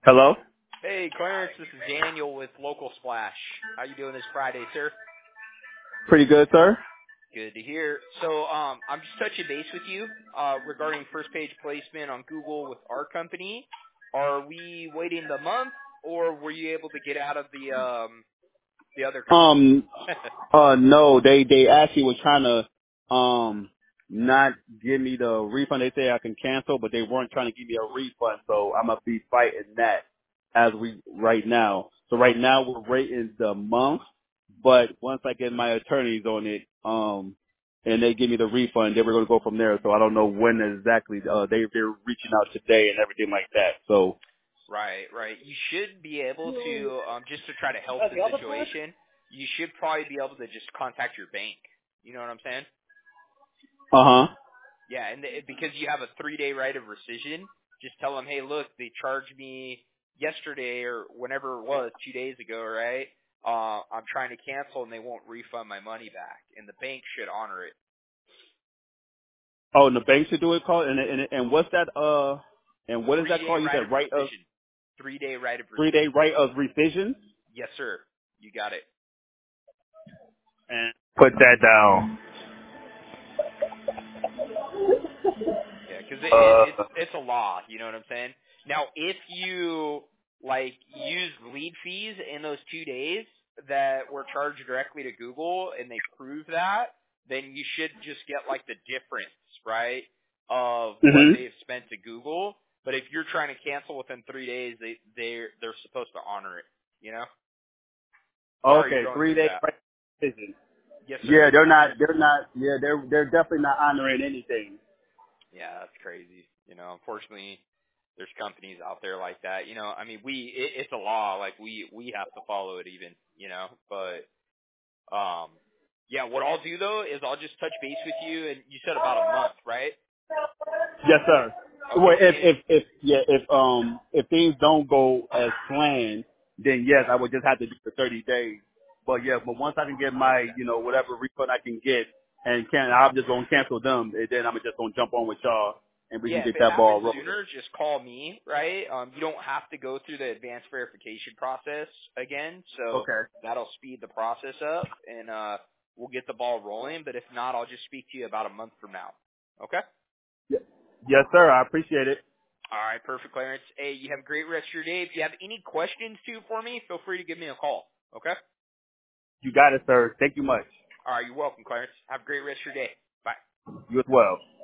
Hello? Hey, Clarence, this is Daniel with Local Splash. How you doing this Friday, sir? Pretty good, sir. Good to hear. So, I'm just touching base with you regarding first page placement on Google with our company. Are we waiting the month, or were you able to get out of the other company? Um, no, they actually were trying to, not give me the refund. They say I can cancel, but they weren't trying to give me a refund, so I'm gonna be fighting that right now. So right now we're rating the month, but once I get my attorneys on it, and they give me the refund, then we're gonna go from there. So I don't know when exactly, they're reaching out today and everything like that, so. Right, right. You should be able to, just to try to help the situation, you should probably be able to just contact your bank. You know what I'm saying? Uh-huh. Yeah, and because you have a 3-day right of rescission, just tell them, hey, look, they charged me yesterday or whenever it was, 2 days ago, right? I'm trying to cancel and they won't refund my money back, and the bank should honor it. Oh, and the bank should do it called, and what's that, and what is that 3-day called? You right of said right of, rescission. 3-day right of 3-day rescission. right of rescission? Yes, sir. You got it. And put that down. Yeah, because Uh, it's a law. You know what I'm saying? Now, if you like use lead fees in those 2 days that were charged directly to Google, and they prove that, then you should just get like the difference, right, of what hmm they've spent to Google. But if you're trying to cancel within 3 days, they're supposed to honor it. You know? Sorry, you're Okay, going through 3-day that. right of rescission. Yes, sir. Yeah, they're definitely not honoring anything. Yeah, that's crazy. You know, unfortunately, there's companies out there like that. You know, I mean, it's a law. Like we have to follow it even. You know, but yeah. What I'll do though is I'll just touch base with you. And you said about a month, right? Yes, sir. Well, Okay. And if things don't go as planned, then yes, I right. would just have to do the 30 days. But yeah, but once I can get my, whatever refund I can get, I'm just gonna cancel them, and then I'm just gonna jump on with y'all, and we can Yeah, if get it that ball happens rolling. sooner, just call me, right? You don't have to go through the advanced verification process again, so Okay. that'll speed the process up, and we'll get the ball rolling. But if not, I'll just speak to you about a month from now. Okay? Yes, sir. I appreciate it. All right, perfect, Clarence. Hey, you have a great rest of your day. If you have any questions, too, for me, feel free to give me a call. Okay? You got it, sir. Thank you much. All right, you're welcome, Clarence. Have a great rest of your day. Bye. You as well.